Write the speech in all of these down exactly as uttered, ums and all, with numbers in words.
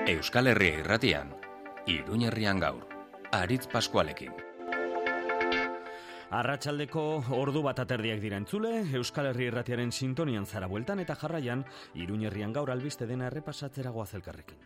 Euskal Herria Irratian, Iruñerrian gaur, Aritz Paskualekin. Arratsaldeko ordu bat aterdiak dira entzule, Euskal Herria Irratiaren sintonian zara bueltan eta jarraian, Iruñerrian gaur albiste dena errepasatzera goaz elkarrekin.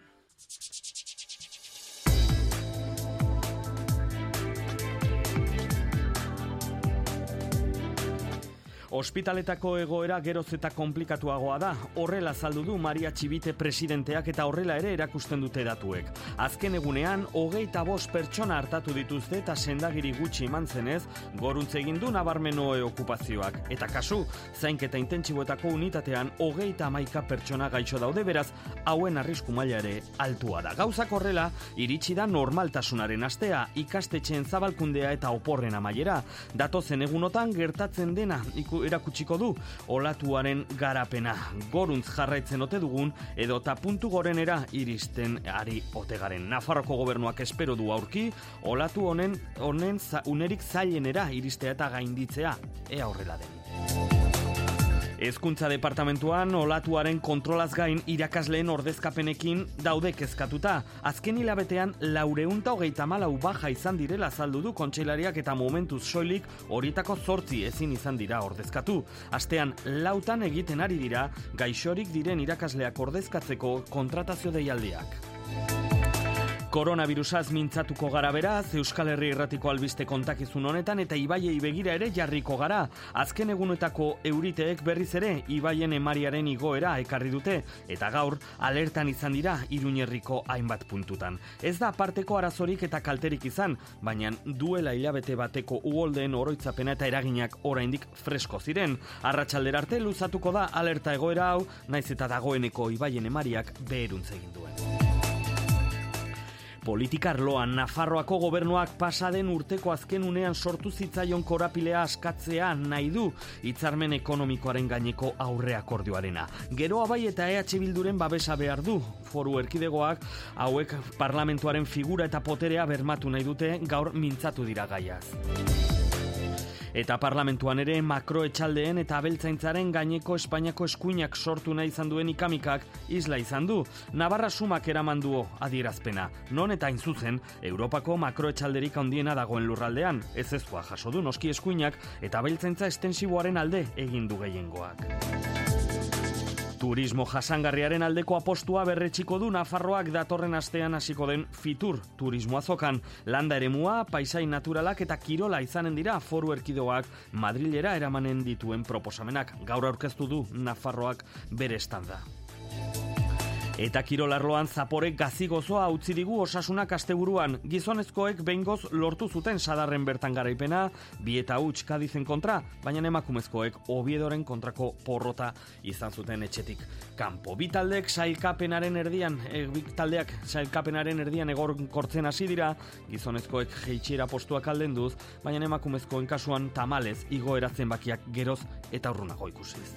Ospitaletako egoera geroz eta komplikatuagoa da, horrela azaldu du Maria Txibite presidenteak eta horrela ere erakusten dute datuek. Azken egunean, hogeita bost pertsona hartatu dituzte eta sendagiri gutxi eman zenez, goruntz egin du nabarmenoe okupazioak. Eta kasu, zainketa intentsiboetako unitatean, hogeita hamaika pertsona gaixo daude, beraz, hauen arrisku maila ere altua da. Gauzak horrela, iritsi da normaltasunaren astea, ikastetxeen zabalkundea eta oporren amaiera. Datozen egunotan gertatzen dena erakutsiko du olatuaren garapena. Goruntz jarraitzen ote dugun edo ta puntu gorenera iristen ari ote garen. Nafarroko gobernuak espero du aurki olatu honen honen unerik zailenera iristea eta gainditzea. Ea horrela den. Hezkuntza departamentuan olatuaren kontrolaz gain irakasleen ordezkapenekin daude kezkatuta. Azken hilabetean laurehun eta hogeita hamalau baja izan direla azaldu du kontseilariak eta momentuz soilik horietako zortzi ezin izan dira ordezkatu. Astean lautan egiten ari dira gaixorik diren irakasleak ordezkatzeko kontratazio deialdiak. Koronavirusaz mintzatuko gara beraz, Euskal Herria Irratiko albiste kontakizun honetan eta ibaiei begira ere jarriko gara. Azken egunetako euriteek berriz ere ibaien emariaren igoera ekarri dute eta gaur alertan izan dira Iruñerriko hainbat puntutan. Ez da aparteko arazorik eta kalterik izan, baina duela hilabete bateko uholdeen oroitzapena eta eraginak oraindik fresko ziren. Arratsaldera arte luzatuko da alerta egoera hau, naiz eta dagoeneko ibaien emariak beheruntz egin duen. Politikarloan Nafarroako gobernuak pasaden urteko azken unean sortu zitzaion korapilea askatzea nahi du hitzarmen ekonomikoaren gaineko aurreakordioarena. Geroa bai eta E H Bilduren babesa behar du. Foru erkidegoak hauek parlamentuaren figura eta poterea bermatu nahi dute gaur mintzatu dira gaiaz. Eta parlamentuan ere makroetxaldeen eta abeltzaintzaren gaineko Espainiako eskuinak sortu nahi izan duen ikamikak isla izan du. Navarra sumak eraman du adierazpena. Non eta zuzen Europako makroetxalderik handiena dagoen lurraldean. Ez ezkoa jaso du noski eskuinak eta abeltzaintza estensiboaren alde egin du gehiengoak. Turismo jasangarriaren aldeko apostua berretxiko du Nafarroak datorren astean hasiko den Fitur turismo azokan. Landa eremua, paisai naturalak eta kirola izanen dira foru erkidegoak Madrilera eramanen dituen proposamenak. Gaur aurkeztu du Nafarroak bere estanda. Eta kirolarloan zaporek gazigozoa utzi digu Osasunak asteburuan. Gizonezkoek behingoz lortu zuten sadarren bertan garaipena, bi eta huts Kadizen kontra, baina emakumezkoek Oviedoren kontrako porrota izan zuten etxetik kanpo. Bi taldeek sailkapenaren erdian, e, bi taldeak sailkapenaren erdian egonkortzen hasi dira, gizonezkoek jeitsiera postuak aldenduz, baina emakumezkoen kasuan tamalez igoera zenbakiak geroz eta urrunago ikusiz.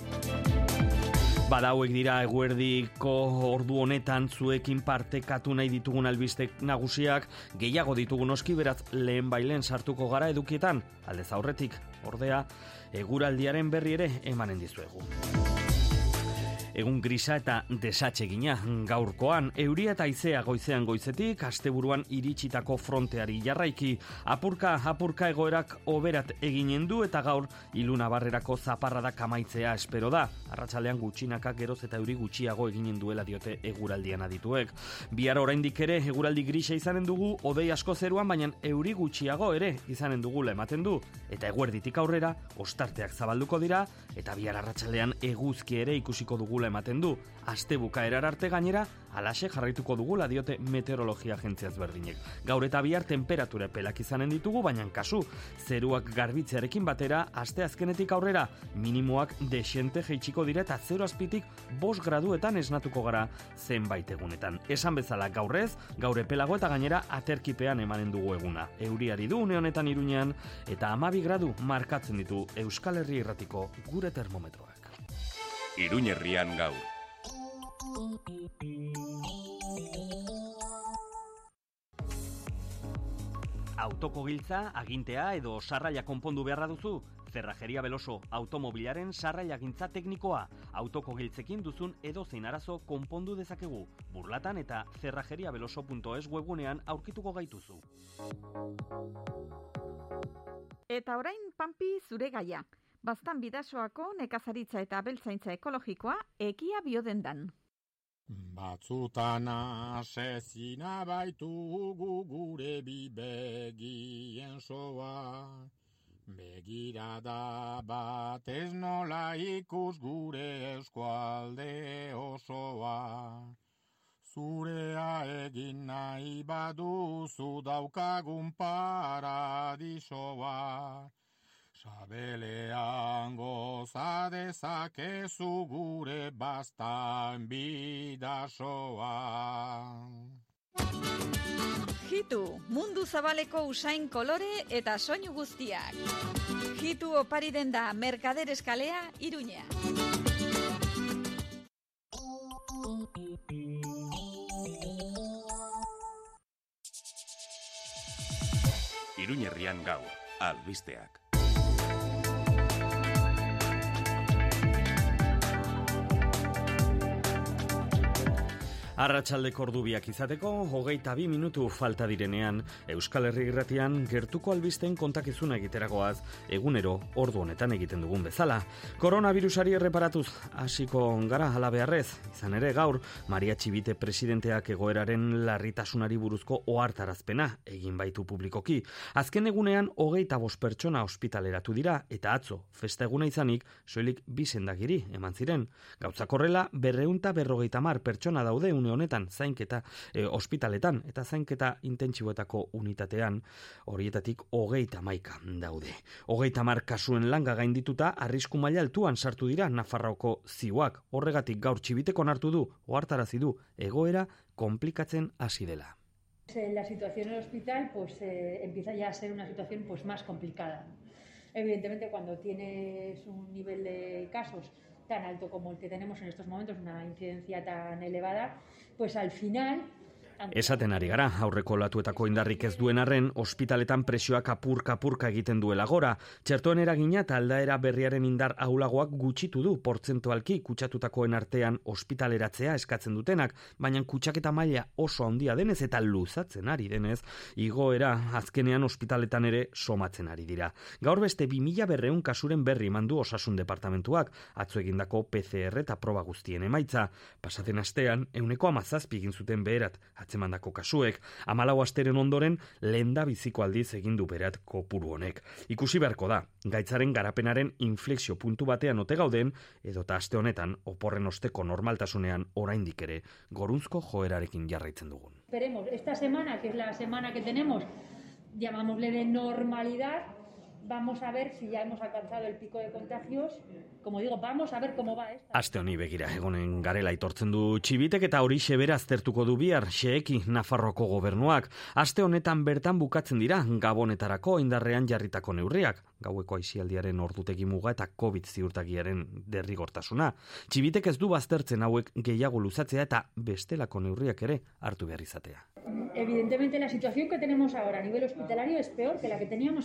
Bada hauek dira eguerdiko ordu honetan zuekin partekatu nahi ditugun albiste nagusiak, gehiago ditugun oski beraz lehen bailen sartuko gara edukietan, aldez aurretik, ordea, eguraldiaren berri ere emanen dizuegu. Egun grisa eta desatsegina gaurkoan, euria eta haizea goizean goizetik, asteburuan iritsitako fronteari jarraiki, apurka apurka egoerak oberat eginen du eta gaur iluna barrerako zaparradak amaitzea espero da. Arratsaldean gutxinaka geroz eta euri gutxiago eginen duela diote eguraldian adituek. Bihar oraindik ere eguraldi grisa izanen dugu, hodei asko zeruan, baina euri gutxiago ere izanen dugula ematen du. Eta eguerditik aurrera, ostarteak zabalduko dira, eta bihar arratsaldean eguzki ere ikusiko dugu ematen du. Aste bukaerar arte gainera, alaxe jarraituko dugula diote meteorologia agentziaz berdinek. Gaur eta bihar temperatura pelak izanen ditugu, baina kasu, zeruak garbitzearekin batera, aste azkenetik aurrera, minimoak desente jeitsiko dira eta zero azpitik bost graduetan esnatuko gara zenbait egunetan. Esan bezala gaurrez, gaur epelago eta gainera aterkipean emanen dugu eguna. Euriari du une honetan Iruñean eta hamabi gradu markatzen ditu Euskal Herria Irratiko gure termometroak. Iruñerrian gaur. Autoko giltza, agintea edo sarraia konpondu beharra duzu? Cerrajeria Beloso, automobilaren sarrailagintza teknikoa. Autoko giltzekin duzun edozein arazo konpondu dezakegu. Burlatan eta cerrajeriabeloso punto es webgunean aurkituko gaituzu. Eta orain, Pampi, zure gaia. Baztan Bidasoako nekazaritza eta abeltzaintza ekologikoa ekia biodendan. Batzutan asezina baitugu gure bi begien soa. Begirada batez nola ikus gure eskualde osoa. Zurea egin nahi baduzu daukagun paradisoa. Sabelean goza dezakezu gure Baztan Bidasoa. Jitu, mundu zabaleko usain kolore eta soinu guztiak. Jitu opari denda Merkader eskalea, Iruña. Iruñerrian gaur, albisteak. Arratsaldeko ordubiak izateko, hogeita bi minutu falta direnean, Euskal Herri Irratian gertuko albisteen kontakizuna egiteragoaz, egunero ordu honetan egiten dugun bezala. Koronavirusari erreparatuz hasiko gara hala beharrez, izan ere gaur, Maria Txibite presidenteak egoeraren larritasunari buruzko ohartarazpena egin baitu publikoki. Azken egunean, hogeita bost pertsona ospitaleratu dira, eta atzo, festa eguna izanik, soilik bi sendagiri eman ziren. Gauzak horrela, berreunta berrogeita hamar pertsona daude une honetan zainketa e, ospitaletan eta zainketa intentsiboetako unitatean, horietatik hogeita hamaika daude. Hogeita hamar kasuen langa gaindituta arrisku maila altuan sartu dira Nafarroako ziuak. Horregatik gaur Txibiteko onartu du, ohartarazi du, egoera konplikatzen hasi dela. La situación en el hospital pues eh, empieza ya a ser una situación pues más complicada. Evidentemente cuando tienes un nivel de casos tan alto como el que tenemos en estos momentos, una incidencia tan elevada, pues al final... Esaten ari gara, aurreko olatuetako indarrik ez duen arren, ospitaletan presioak apurka-apurka egiten duela gora. Txertoen eragina eta aldaera berriaren indar ahulagoak gutxitu du portzentualki kutsatutakoen artean ospitaleratzea eskatzen dutenak, baina kutsaketa maila oso handia denez eta luzatzen ari denez, igoera azkenean ospitaletan ere somatzen ari dira. Gaur beste bi mila berrehun kasuren berri mandu Osasun Departamentuak, atzo egindako P C R eta proba guztien emaitza. Pasaten astean, ehuneko hamazazpi egin zuten beherat, atzemandako kasuek, hamalau asteren ondoren lenda biziko aldiz egin du berat kopuru honek. Ikusi beharko da, gaitzaren garapenaren inflexio puntu batean ote gauden, edota aste honetan oporren osteko normaltasunean oraindik ere gorunzko joerarekin jarraitzen dugun. Esperemos, esta semana, que es la semana que tenemos, llamámosle de normalidad, vamos a ver si ya hemos alcanzado el pico de contagios. Como digo, vamos a ver cómo va esta. Aste honi begira egonen garela aitortzen du Txibitek eta hori xebera aztertuko du bihar xeeki Nafarroko gobernuak. Aste honetan bertan bukatzen dira Gabonetarako indarrean jarritako neurriak, gaueko aisialdiaren ordutegi muga eta COVID ziurtagiaren derrigortasuna. Txibitek ez du baztertzen hauek gehiago luzatzea eta bestelako neurriak ere hartu behar izatea. Evidentemente la situación que tenemos ahora a nivel hospitalario es peor que la que teníamos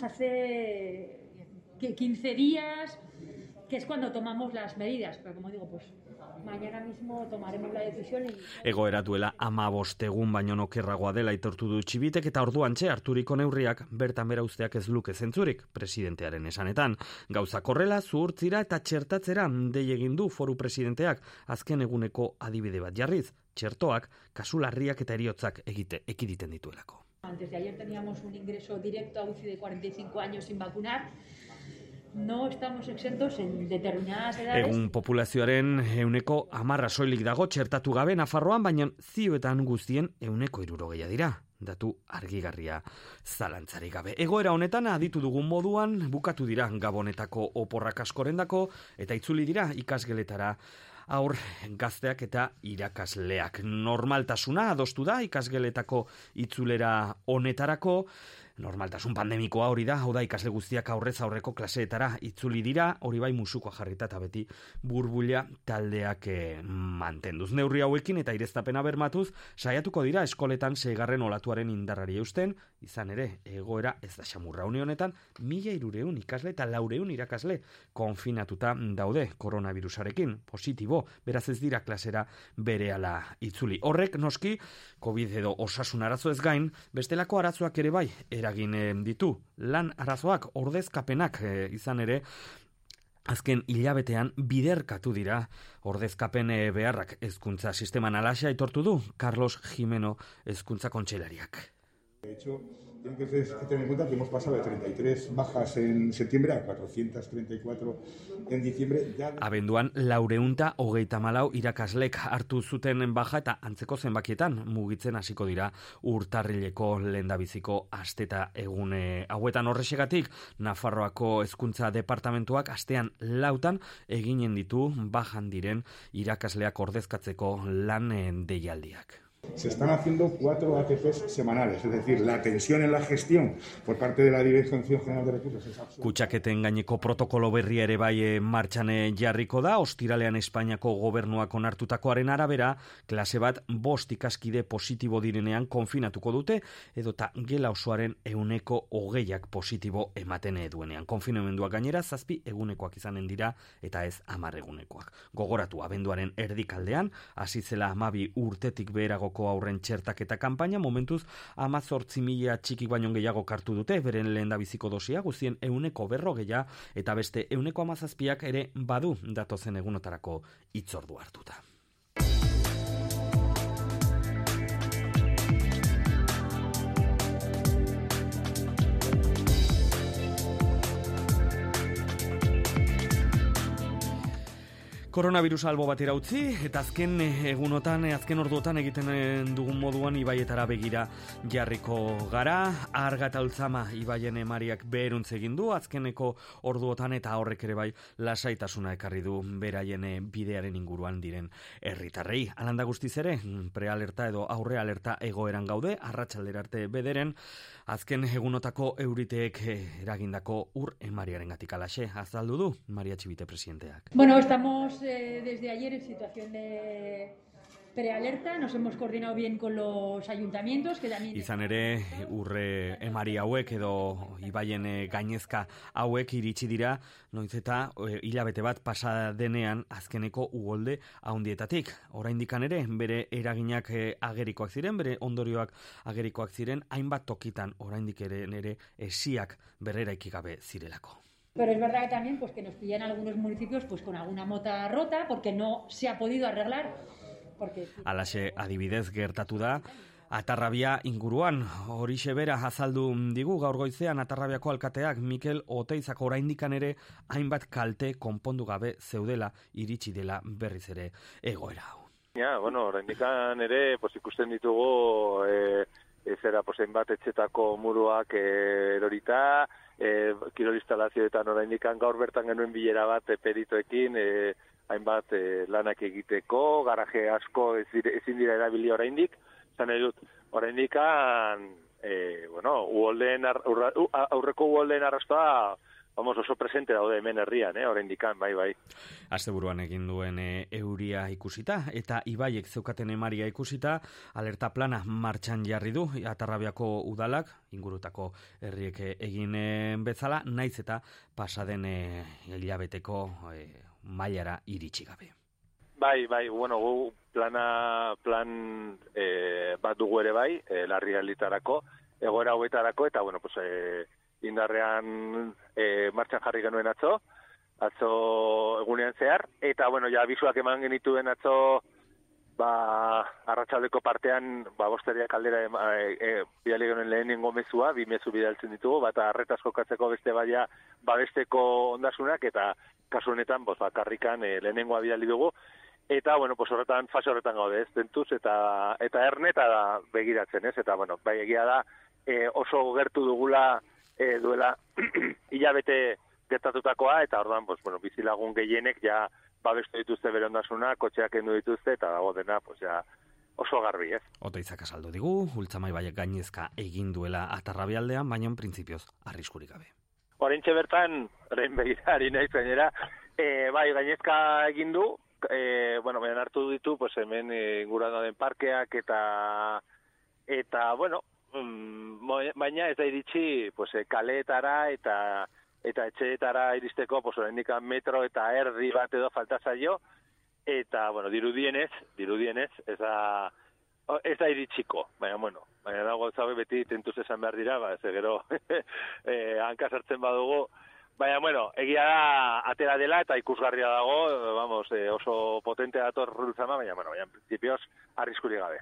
hace quince días, que es cuando tomamos las medidas, pero como digo, pues mañana mismo tomaremos la decisión. Y... Egoera duela hamabost egun baino okerragoa dela aitortu du Txibitek eta orduantxe harturiko neurriak bertan bera usteak ez luke zentzurik presidentearen esanetan. Gauzak horrela zuhurtzira eta txertatzera dei egin du foru presidenteak azken eguneko adibide bat jarriz, txertoak kasu larriak eta heriotzak egite ekiditen dituelako. Antes de ayer teníamos un ingreso directo a U C I de cuarenta y cinco años sin vacunar. No estamos exentos en determinadas edades. Egun populazioaren euneko hamarra soilik dago txertatu gabe Nafarroan, baina zioetan guztien euneko hirurogeia dira. Datu argigarria zalantzarik gabe. Egoera honetan aditu dugun moduan bukatu dira Gabonetako oporrak askorendako eta itzuli dira ikasgeletara aur gazteak eta irakasleak. Normaltasuna adostu da ikasgeletako itzulera honetarako. Normaltasun pandemikoa hori da, hau da ikasle guztiak aurrez aurreko klaseetara itzuli dira, hori bai musukoa jarrita eta beti burbuila taldeak eh, mantenduz. Neurri hauekin eta ireztapena bermatuz, saiatuko dira eskoletan seigarren olatuaren indarrari eusten, izan ere, egoera ez da xamurra. Une honetan, mila hirureun ikasle eta laureun irakasle konfinatuta daude koronavirusarekin, positibo, beraz ez dira klasera berehala itzuli. Horrek, noski, COVID edo osasun arazo ez gain, bestelako arazoak ere bai, eragin ditu. Lan arazoak, ordezkapenak e, izan ere, azken hilabetean biderkatu dira ordezkapen beharrak hezkuntza sisteman. Alaxe aitortu du Carlos Jimeno hezkuntza kontseilariak. De hecho, tienen que tener en cuenta que hemos pasado de treinta y tres bajas en septiembre a cuatrocientos treinta y cuatro en diciembre. Ya... Abenduan, laureunta hogeita malau irakaslek hartu zuten baja eta antzeko zenbakietan mugitzen hasiko dira urtarrileko lehendabiziko asteta egune hauetan. Horrexegatik, Nafarroako hezkuntza departamentuak astean lautan eginen ditu bajan diren irakasleak ordezkatzeko lan deialdiak. Se están haciendo cuatro A T Ps semanales, es decir, la tensión en la gestión por parte de la Dirección General de Recursos es absoluta. Kutsaketen gaineko protokolo berria ere bai martxan jarriko da, ostiralean Espainiako gobernuak onartutakoaren arabera, klase bat bost ikaskide positibo direnean konfinatuko dute, edota gela osoaren ehuneko hogeiak positibo ematen duenean. Konfinamenduak gainera zazpi egunekoak izanen dira eta ez hamar egunekoak. Gogoratu, abenduaren erdikaldean, hasi zela hamabi urtetik beheragoko aurren txertaketa kanpaina, momentuz hamazortzi mila txikik baino gehiago kartu dute, beren lehendabiziko dosia, guztien ehuneko berrogeia eta beste ehuneko hamazazpiak ere badu datozen egunotarako hitzordu hartuta. Koronavirus albo batera utzi, eta azken egunotan, azken orduotan egiten dugun moduan ibaietara begira jarriko gara. Arga eta Ultzama ibaien emariak beheruntz egin du, azkeneko orduotan eta horrek ere bai lasaitasuna ekarri du beraien bidearen inguruan diren herritarrei. Alanda guztiz ere, prealerta edo aurre alerta egoeran gaude, arratsaldera arte bederen, azken egunotako euriteek eragindako ur emariaren gatik alaxe. Azaldu du, Maria Txibite presidenteak. Bueno, estamos eh, desde ayer en situación de prealerta, nos hemos coordinado bien con los ayuntamientos, que también... Izan ere, urre emari hauek edo ibaien gainezka hauek iritsi dira, noiz eta hilabete bat pasa denean azkeneko ugolde haundietatik. Oraindikan ere, bere eraginak agerikoak ziren, bere ondorioak agerikoak ziren, hainbat tokitan oraindik ere nere esiak berrera ikigabe zirelako. Pero es verdad que también pues, que nos pillan algunos municipios pues, con alguna mota rota, porque no se ha podido arreglar. Porque... Alaxe adibidez gertatu da, Atarrabia inguruan, horixe bera azaldu digu gaur goizean Atarrabiako alkateak Mikel Oteizak oraindikan ere hainbat kalte konpondu gabe zeudela iritsi dela berriz ere egoera hau. Ja, bueno, oraindikan ere pues, ikusten ditugu e, e, zera pues, hainbat etxetako muruak e, erorita, e, kirol instalazioetan oraindikan gaur bertan genuen bilera bat e, peritoekin, e, hainbat eh, lanak egiteko, garaje asko ezin dira erabili oraindik, zan edut, oraindikan, eh, bueno, uholden aurreko uholden arrastoa, vamos, oso presente daude hemen herrian, eh, oraindikan, bai, bai. Asteburuan egin duen e, euria ikusita, eta ibaiek zeukaten emaria ikusita, alerta plana martxan jarri du, Atarrabiako udalak, ingurutako herriek egin bezala, naiz eta pasaden e, hilabeteko e, mailara iritsi gabe. Bai, bai, bueno, gu plana, plan e, bat dugu ere bai, e, larrialditarako, egoera hauetarako, eta, bueno, pues, e, indarrean e, martxan jarri genuen atzo, atzo egunean zehar, eta, bueno, ja, bisuak eman genituen atzo, ba, arratsaldeko partean, ba, bosteria kaldera e, e, bidali genuen lehenengo mezua, bi mezu bidaltzen ditugu, bata arretaz jokatzeko beste baia babesteko ondasunak, eta kasu honetan, boz, bakarrikan e, lehenengoa bidali dugu, eta, bueno, pues horretan, fase horretan gaude, ez, tentuz, eta, eta erne, eta da, begiratzen, ez, eta, bueno, bai egia da, e, oso gertu dugula e, duela hilabete gertatutakoa, eta orduan, pues, bueno, bizilagun gehienek ja babestu dituzte bere ondasuna, kotxeak kendu dituzte, eta dago dena, pues, ja, oso garbi, ez? Otoizak asaldu digu, Ultzamai baiek gainezka egin duela Atarrabialdean, baina printzipioz arriskurik gabe. Horentxe bertan, orain begirari naiz gainera, e, bai, gainezka egin du, e, bueno, baina hartu ditu, pues hemen e, inguruan den parkeak eta, eta, bueno, mm, baina ez da iritsi, pues, kaleetara eta eta etxeetara iristeko, pues, oraindik metro eta erdi bat edo falta zaio, eta, bueno, dirudienez, dirudienez, ez da, ez da iritsiko, baina, bueno, baina dago zabe beti tentuz esan behar dira, ba, ez gero eh, hanka sartzen badugu, baina, bueno, egia da atera dela eta ikusgarria dago, vamos, eh, oso potente dator Ultzama, baina, bueno, baina, en principios, arriskurik gabe.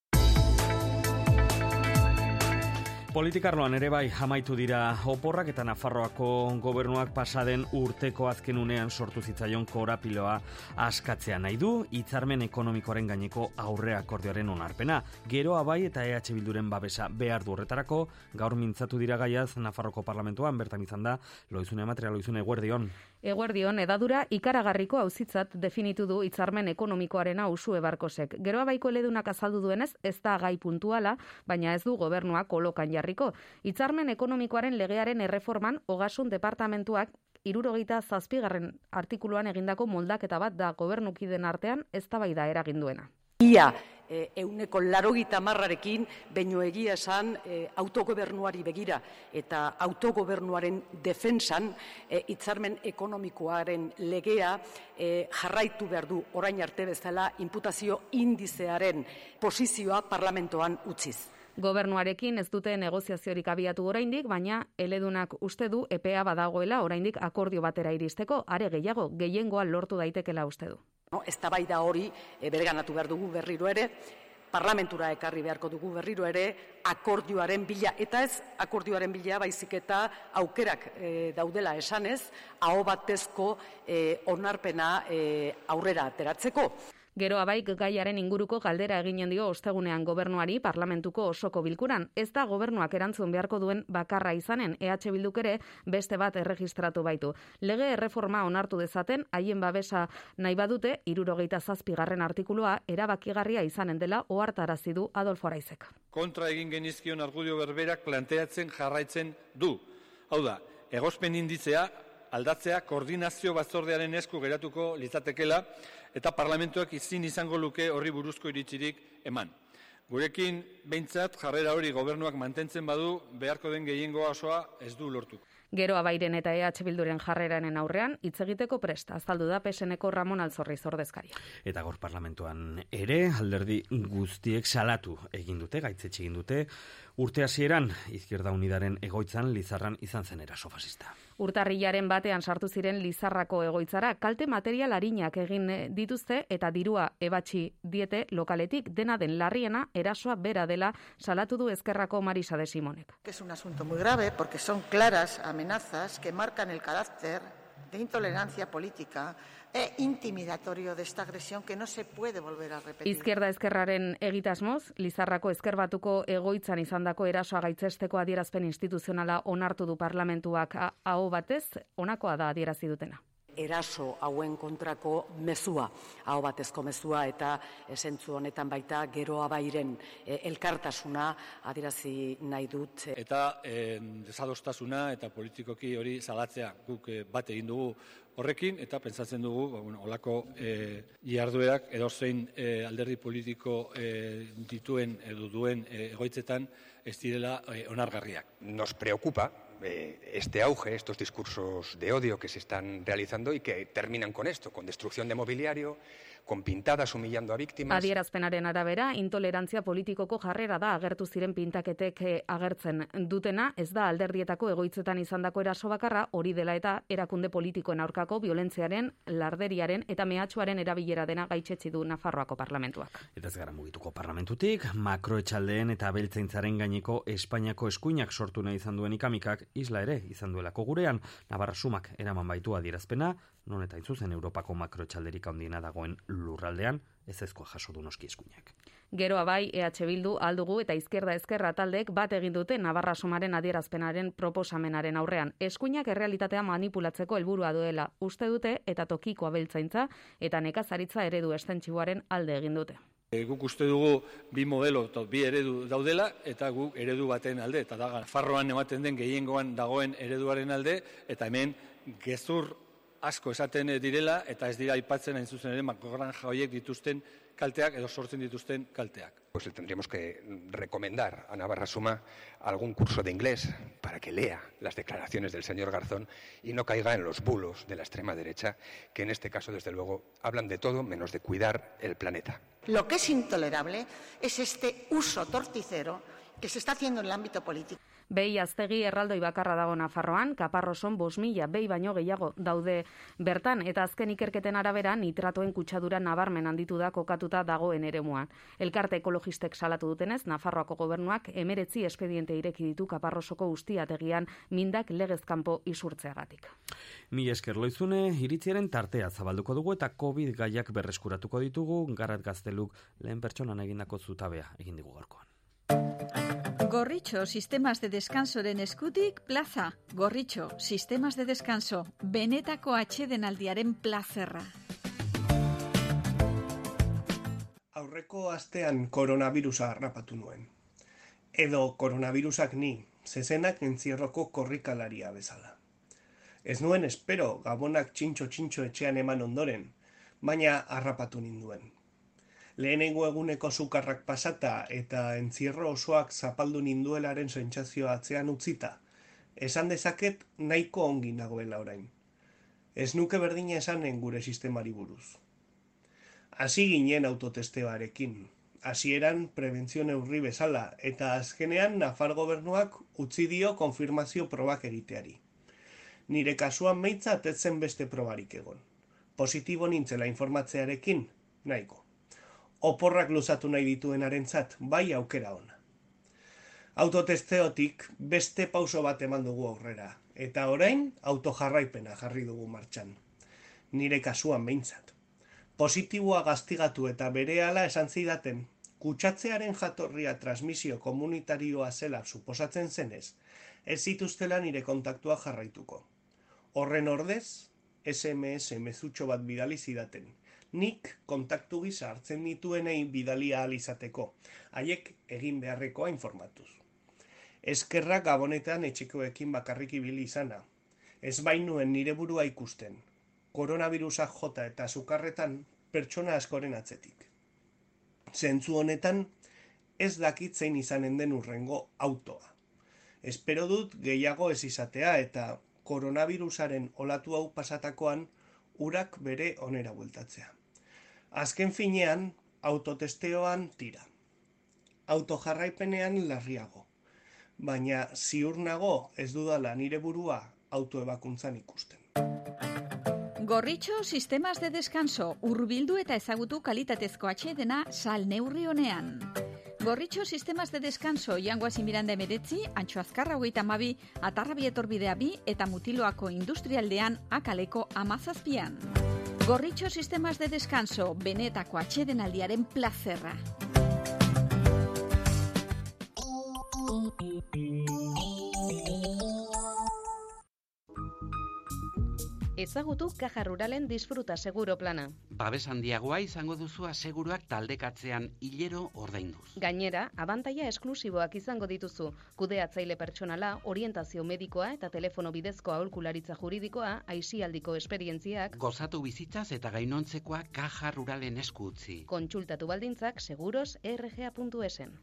Politikarloan ere bai amaitu dira oporrak eta Nafarroako gobernuak pasaden urteko azken unean sortu zitzaion korapiloa askatzea nahi du, hitzarmen ekonomikoaren gaineko aurre akordioaren onarpena. Geroa bai eta E H Bilduren babesa behar du horretarako, gaur mintzatu dira gaiaz Nafarroko parlamentuan, bertan izan da, Loizune Matria, Loizune, eguerdion. Eguerdion, edadura ikaragarriko auzitzat definitu du hitzarmen ekonomikoarena Usue Barkosek. Geroa baiko eledunak azaldu duenez, ez da gai puntuala, baina ez du gobernua kolokan jarriko. Hitzarmen ekonomikoaren legearen erreforman Ogasun departamentuak hirurogeita zazpigarren artikuluan egindako moldaketa bat da gobernukiden artean eztabaida eragin duena. Ia e, euneko larogita marrarekin, baino egia esan e, autogobernuari begira eta autogobernuaren defensan e, hitzarmen ekonomikoaren legea e, jarraitu behar du orain arte bezala inputazio indizearen posizioa parlamentoan utziz. Gobernuarekin ez dute negoziaziorik abiatu oraindik, baina eledunak uste du epea badagoela oraindik akordio batera iristeko, are gehiago, gehiengoa lortu daitekela uste du. No, eztabaida hori e, bereganatu behar dugu berriro ere, parlamentura ekarri beharko dugu berriro ere, akordioaren bila, eta ez akordioaren bila baizik eta aukerak e, daudela esanez, aho batezko e, onarpena e, aurrera ateratzeko. Geroa bai gaiaren inguruko galdera eginen dio ostegunean gobernuari parlamentuko osoko bilkuran. Ez da gobernuak erantzun beharko duen bakarra izanen, E H Bilduk ere beste bat erregistratu baitu. Lege erreforma onartu dezaten, haien babesa nahi badute, hirurogeita zazpigarren artikulua erabakigarria izanen dela ohartarazi du Adolfo Araizek. Kontra egin genizkion argudio berberak planteatzen jarraitzen du. Hau da, egospen inditzea aldatzea koordinazio batzordearen esku geratuko litzatekela eta parlamentuak ezin izango luke horri buruzko iritzirik eman. Gurekin behintzat jarrera hori gobernuak mantentzen badu beharko den gehiengoa osoa ez du lortu. Geroa bairen eta E H Bilduren jarreraren aurrean hitz egiteko prest, azaldu da P S Nko Ramon Alzorriz ordezkaria. Eta gaur parlamentuan ere alderdi guztiek salatu egin dute, gaitzetxe egin dute, urte hasieran Izquierda Unidaren egoitzan Lizarran izan zen eraso fasista. Urtarrilaren batean sartu ziren Lizarrako egoitzara, kalte material arinak egin dituzte eta dirua ebatsi diete lokaletik, dena den larriena erasoa bera dela salatu du Ezkerrako Marisa de Simonek. Es un asunto muy grave porque son claras amenazas que marcan el carácter de intolerancia política e intimidatorio de esta agresión que no se puede volver a repetir. Izquierda Ezkerraren egitasmoz, Lizarrako Ezkerbatuko egoitzan izandako erasoa gaitzesteko adierazpen instituzionala onartu du parlamentuak aho batez, honakoa da adierazi dutena. Eraso hauen kontrako mezua, aho batezko mezua eta esentzu honetan baita Geroa bairen e, elkartasuna adierazi nahi dut. Eta e, desadostasuna eta politikoki hori salatzea guk e, bat egin dugu horrekin eta pentsatzen dugu, ba, bueno, olako e, jarduerak edozein e, alderdi politiko e, dituen edo duen e, egoitzetan ez direla e, onargarriak. Nos preocupa este auge, estos discursos de odio que se están realizando y que terminan con esto, con destrucción de mobiliario, con pintadas humillando a víctimas. Adierazpenaren arabera, intolerantzia politikoko jarrera da agertu ziren pintaketek agertzen dutena, ez da alderdietako egoitzetan izandako eraso bakarra, hori dela eta erakunde politikoen aurkako violentziaren, larderiaren eta mehatxuaren erabilera dena gaitzetsi du Nafarroako parlamentuak. Eta ez gara mugituko parlamentutik, makroetxaldeen eta abeltzaintzaren gaineko Espainiako eskuinak sortu nahi izan duen ikamikak isla ere izan duelako gurean, Navarra sumak eraman baitu adierazpena, non eta intzuzen Europako makroetxalderik handiena dagoen lurraldean, ez ezkoa jaso du noski eskuinak. Geroa bai, E H Bildu aldugu eta Izquierda Ezkerra taldeek bat egin dute Navarra sumaren adierazpenaren proposamenaren aurrean. Eskuinak errealitatea manipulatzeko helburua duela uste dute eta tokiko abeltzaintza eta nekazaritza eredu estentziboaren alde egin dute. Guk uste dugu bi modelo eta bi eredu daudela eta guk eredu baten alde, eta da Nafarroan ematen den gehiengoan dagoen ereduaren alde, eta hemen gezur asko esaten direla eta ez dira aipatzen hain zuzen ere makrogranja horiek dituzten kalteak edo sortzen dituzten kalteak. Pues le tendríamos que recomendar a Navarra Suma algún curso de inglés para que lea las declaraciones del señor Garzón y no caiga en los bulos de la extrema derecha, que en este caso, desde luego, hablan de todo menos de cuidar el planeta. Lo que es intolerable es este uso torticero que se está haciendo en el ámbito político. Behi aztegi erraldoi bakarra dago Nafarroan, Kaparroson bost mila behi baino gehiago daude bertan, eta azken ikerketen arabera nitratoen kutsadura nabarmen handitu da kokatuta dagoen eremuan. Elkarte ekologistek salatu dutenez, Nafarroako gobernuak emeretzi espediente ireki ditu Kaparrosoko ustiategian mindak legezkanpo isurtzeagatik. Mi esker Loizune, iritziaren tartea zabalduko dugu eta COVID gaiak berreskuratuko ditugu, Garat Gazteluk lehen pertsonan egindako zutabea egin digu gaurkoan. Gorritxo, sistemas de descansoren eskutik, plaza. Gorritxo, sistemas de descanso, benetako atsedenaldiaren plazerra. Aurreko astean koronavirusa harrapatu nuen. Edo koronavirusak ni, zezenak entzierroko korrikalaria bezala. Ez nuen espero gabonak txintxo-txintxo etxean eman ondoren, baina harrapatu ninduen. Lehenengo eguneko sukarrak pasata eta entzierro osoak zapaldu ninduelaren sentsazioa atzean utzita, esan dezaket nahiko ongi nagoela orain. Ez nuke berdina esanen gure sistemari buruz. Hasi ginen autotesteoarekin, hasieran prebentzio neurri bezala, eta azkenean Nafar gobernuak utzi dio konfirmazio probak egiteari. Nire kasuan meitzat ez zen beste probarik egon. Positibo nintzela informatzearekin, nahiko. Oporrak luzatu nahi dituenarentzat, bai aukera ona. Autotesteotik beste pauso bat eman dugu aurrera, eta orain autojarraipena jarri dugu martxan. Nire kasuan behintzat. Positiboa gaztigatu eta berehala esan zidaten, kutsatzearen jatorria transmisio komunitarioa zela suposatzen zenez, ez zituztela nire kontaktua jarraituko. Horren ordez, S M S mezutxo bat bidali zidaten. Nik kontaktu gisa hartzen dituenei bidalia ahal izateko, haiek egin beharrekoa informatuz. Eskerrak gabonetan etxekoekin bakarrik ibili izana. Ez bainuen nire burua ikusten. Koronavirusak jota eta sukarretan pertsona askoren atzetik. Zentzu honetan, ez dakit zein izanen den urrengo autoa. Espero dut gehiago ez izatea eta koronavirusaren olatu hau pasatakoan urak bere onera bueltatzea. Azken finean, autotesteoan tira. Autojarraipenean larriago. Baina ziur nago ez dudala nire burua autoebakuntzan ikusten. Gorritxo, sistemas de descanso, hurbildu eta ezagutu kalitatezko atsedena sal neurri honean. Gorritxo, sistemas de descanso, Jangoasi Miranda emeretzi, Antxo Azkarra hogeita hamabi, Atarrabi etorbidea bi eta Mutiloako industrialdean akaleko amazazpian. Gorritxo, sistemas de descanso, benetako atsedenaldiaren plazerra. Ezagutu Caja Ruralen disfruta seguro plana. Babes handiagoa izango duzu aseguruak taldekatzean hilero ordainduz. Gainera, abantaila esklusiboak izango dituzu. Kudeatzaile pertsonala, orientazio medikoa eta telefono bidezko aholkularitza juridikoa, aisialdiko esperientziak. Gozatu bizitzaz eta gainontzekoa Caja Ruralen esku utzi. Kontsultatu baldintzak seguros r g a puntu es en.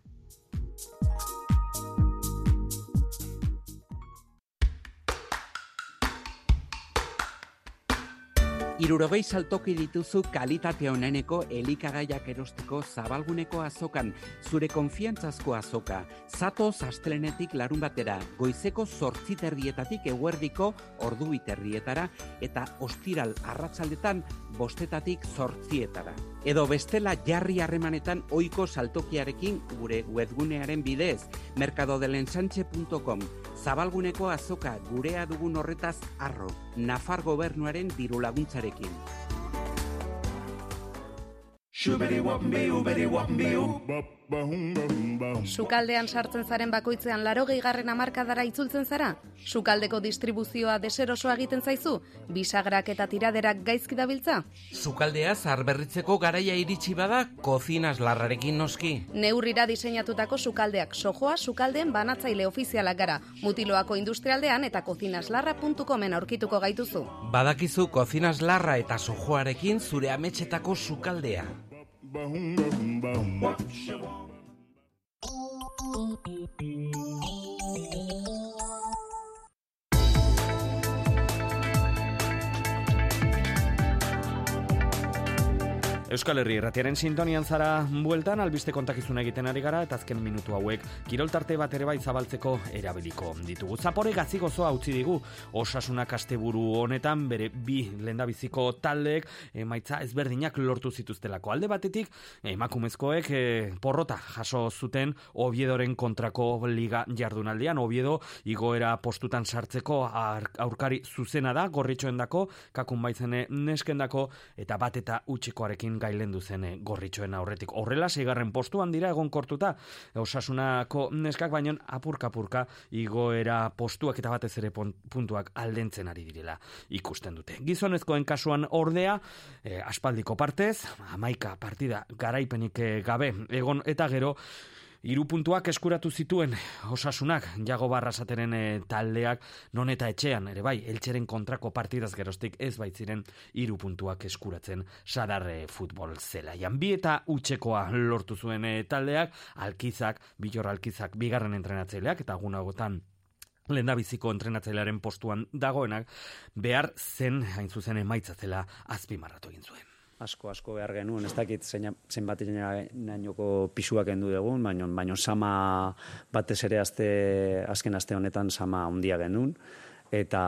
Hirurogei saltoki dituzu kalitate oneneko elikagaiak erosteko Zabalguneko azokan, zure konfiantzazko azoka. Zatoz astelenetik larun batera, goizeko zortzi terdietatik eguerdiko ordu biterrietara eta ostiral arratsaldetan bostetatik zortzietara. Edo bestela jarri harremanetan ohiko saltokiarekin gure webgunearen bidez, mercadodelensanche puntu com. Zabalguneko azoka gurea dugun horretaz arro, Nafar gobernuaren diru laguntzarekin. Sukaldean sartzen zaren bakoitzean larogeigarren hamarkadara itzultzen zara? Sukaldeko distribuzioa deserosoa egiten zaizu? Bisagrak eta tiraderak gaizki dabiltza? Sukaldea zaharberritzeko garaia iritsi bada, kozinas larrarekin noski. Neurrira diseinatutako sukaldeak sojoa sukaldeen banatzaile ofizialak gara. Mutiloako industrialdean eta kozinaslarra puntu comen aurkituko gaituzu. Badakizu kozinaslarra eta sojoarekin zure ametxetako sukaldea. Euskal Herri Irratiaren sintonian zara bueltan, albiste kontakizuna egiten ari gara eta azken minutu hauek kiroltarte bat ere bai zabaltzeko erabiliko ditugu. Zapore gazigozoa utzi digu Osasunak asteburu honetan bere bi lehendabiziko taldeek emaitza ezberdinak lortu zituztelako. Alde batetik emakumezkoek e, porrota jaso zuten Oviedoren kontrako liga jardunaldian. Oviedo igoera postutan sartzeko aurkari zuzena da, gorritxoendako, kakunbaitzene neskendako eta bat eta utxikoarekin gailendu zen gorritxoen aurretik. Horrela, seigarren postuan dira egonkortuta Osasunako neskak, baino apurka-apurka igoera postuak eta batez ere puntuak aldentzen ari direla ikusten dute. Gizonezkoen kasuan ordea, eh, aspaldiko partez, hamaika partida garaipenik gabe egon eta gero, hiru puntuak eskuratu zituen Osasunak, Jago Barrasateren e, taldeak, non eta etxean, ere bai, Eltzeren kontrako partidaz geroztik ez baitziren hiru puntuak eskuratzen Sadar e, futbol zelaian. Bi eta utxekoa lortu zuen e, taldeak, Alkizak, Bilor Alkizak, bigarren entrenatzaileak, eta gunagotan lehendabiziko entrenatzailearen postuan dagoenak, behar zen, hain zuzen emaitza zela azpimarratu egin zuen. Asko, asko behar genuen, ez dakit zenbat nainoko pisuak endu dugun, baina, baina sama batez ere azte, azken aste honetan sama handia genuen, eta,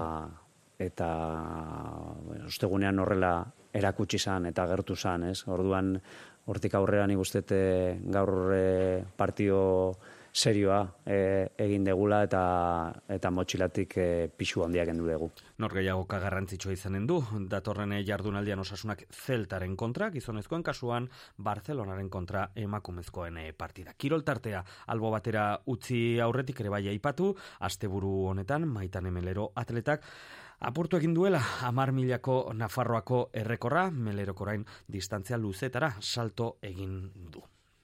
eta bueno, ostegunean horrela erakutsi zan eta gertu zan, ez? Orduan, hortik aurrera nik uste gaur partio serioa e, egin degula eta eta motxilatik e, pisu handiak kendu dugu. Norgehiagoka garrantzitsua izanen du, datorren jardunaldian Osasunak Zeltaren kontra, gizonezkoen kasuan Barcelonaren kontra emakumezkoen partida. Kiroltartea albo batera utzi aurretik ere bai aipatu, asteburu honetan Maitane Melero atletak apurtu egin duela hamar milako Nafarroako errekorra, Melerok orain distantzia luzetara salto egin du.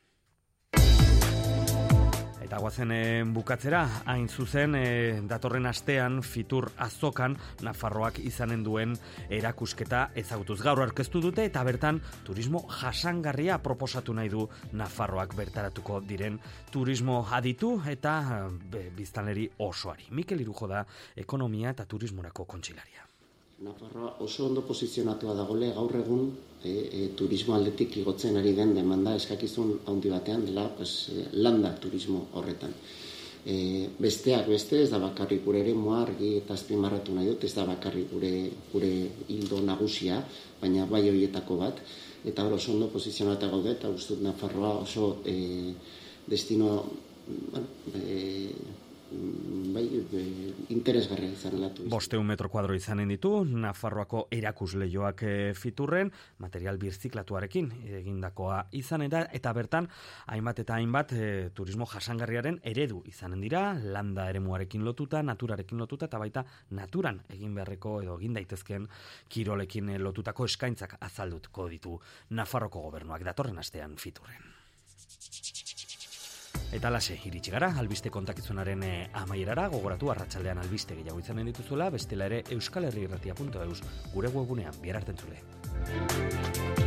Eta guazen e, bukatzera, hain zuzen, e, datorren astean Fitur azokan Nafarroak izanen duen erakusketa ezagutuz. Gaur aurkeztu dute eta bertan turismo jasangarria proposatu nahi du Nafarroak bertaratuko diren turismo aditu eta be, biztanleri osoari. Mikel Irujo da ekonomia eta turismorako kontsilaria. Nafarroa oso ondo posizionatua dagoele gaur egun e, e, turismo aldetik igotzen ari den demanda eskakizun handi batean dela pues, e, landa turismo horretan. E, besteak beste ez da bakarrik gure eremuan argi eta azpimarratu nahi dut, ez da bakarrik gure, gure hildo nagusia, baina bai horietako bat, eta hor oso ondo posizionata gaude eta uste dut Nafarroa oso e, destino bueno, e, bai, interesgarria izan latu. Bosteun metro kuadro izanen ditu, Nafarroako erakusleioak e, Fiturren, material birziklatuarekin egindakoa izanen da, eta bertan, hainbat eta hainbat e, turismo jasangarriaren eredu izanen dira, landa eremuarekin lotuta, naturarekin lotuta, eta baita naturan egin beharreko edo egin daitezken kirolekin lotutako eskaintzak azalduko ditu Nafarroko gobernuak datorren astean Fiturren. Eta lase, iritsi gara, albiste kontakizunaren e, amaierara, gogoratu arratsaldean albiste gehiago izanen dituzuela, bestela ere euskal herri irratia puntu eus gure webunean, bihar arte entzule.